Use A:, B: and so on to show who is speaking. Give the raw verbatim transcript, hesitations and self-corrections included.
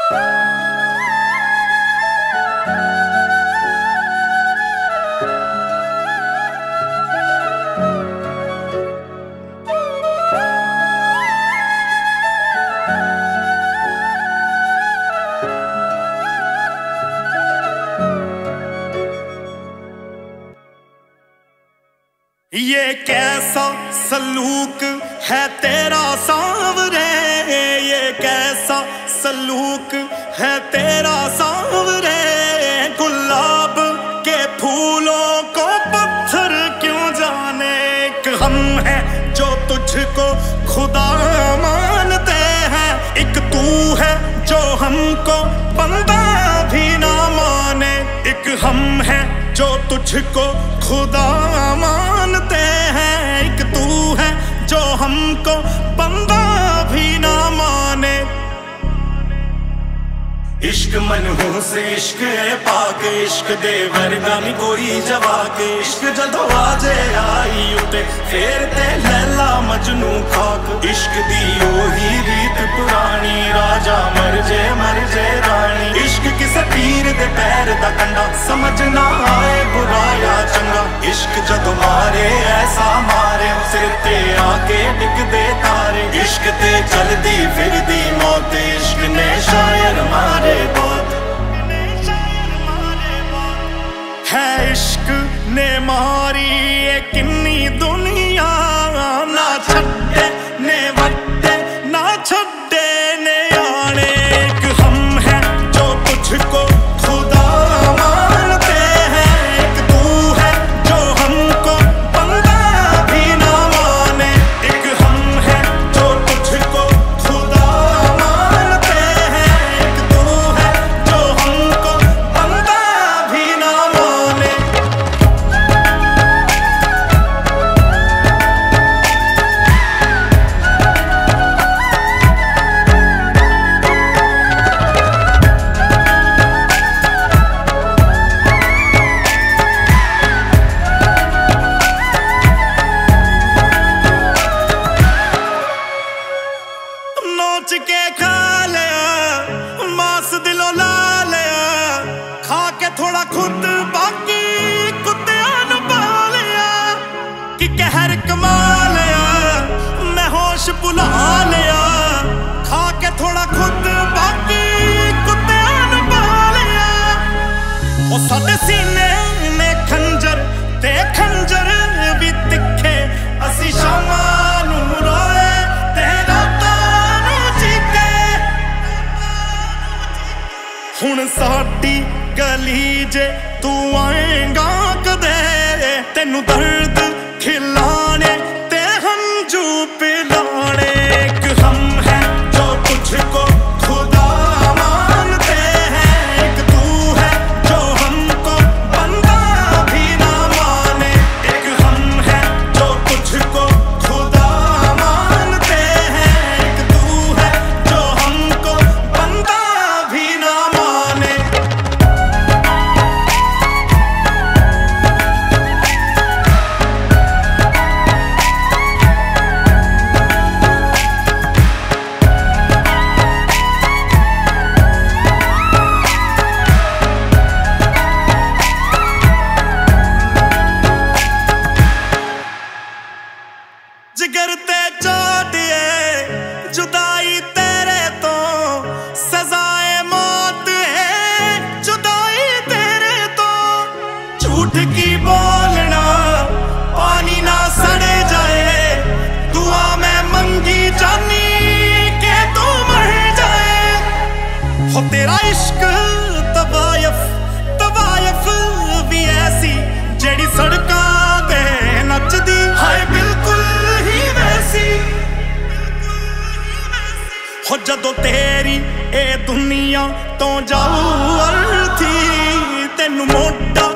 A: ये कैसा सलूक है तेरा सांवरे, ये कैसा सलूक है तेरा सांवरे। गुलाब के फूलों को पत्थर क्यों जाने, एक हम है जो तुझको खुदा मानते हैं, एक तू है जो हमको बंदा भी ना माने। एक हम है जो तुझको खुदा मानते हैं, एक तू है जो हमको बंदा भी ना माने। इश्क मनहूस इश्क है पाक, इश्क दे वर्गा नी कोई जवाक। इश्क जदों आजे आई उते फेर ते लैला मजनू खाक। इश्क दी ओही रीत पुरानी, राजा मर जे मर जे रानी। इश्क किसे पीर दे पैर दा कंडा, समझ ना आए बुरा या चंगा। इश्क जदों मारे ऐसा मारे, सिर ते आके टिक दे तारे। इश्क ते चलदी फिरदी मौत, इश्क ने शायर मारे बहुत है। इश्क ने मारी ये किन्नी दुनिया, ना छड्डे ने वड्डे ना छड्डे ने आने। एक हम है जो तुझको खुदा मानते हैं, एक तू है जो हमको बंदा भी ना माने। एक हम है जो तुझको खुदा मानते हैं, एक तू है जो हमको बंदा भी ना माने। नोच के खा लिया मांस दिलों ला लिया, खा के थोड़ा खुद बाकी कुत्तियां नु पा लिया। कि कहर कमा लिया मैं होश भुला लिया, खा के थोड़ा खुद बाकी कुत्तियां नु पा लिया। ओ साडे सीने ने खंजर ते खंजर भी तिखे, असी शामां नू रोए ते रातां नू चीके। हुण साडी गली जे तू आएगा कदे, तेनू दर्द खिलाने ते हंजू पिलाने। एक हम है जो तुझको खुदा मानते हैं, एक तू है जो हमको बंदा भी ना माने। एक हम है जो तुझको खुदा मानते हैं, एक तू है जो हमको बंदा भी ना माने। जिगर ते चोटिए जुदाई तेरे तो, सजाए मौत है जुदाई तेरे तो। झूठ की बोलना पानी ना सड़े जाए, दुआ मैं मंगी जानी के तू मर जाए। हो तेरा इश्क तवायफ तवायफ भी ऐसी, जेड़ी सड़कां ते नचदी हाय बिल्कुल ही वैसी। हो जदों तेरी ए दुनिया तो जाऊ अर्थी, तेनू मोटा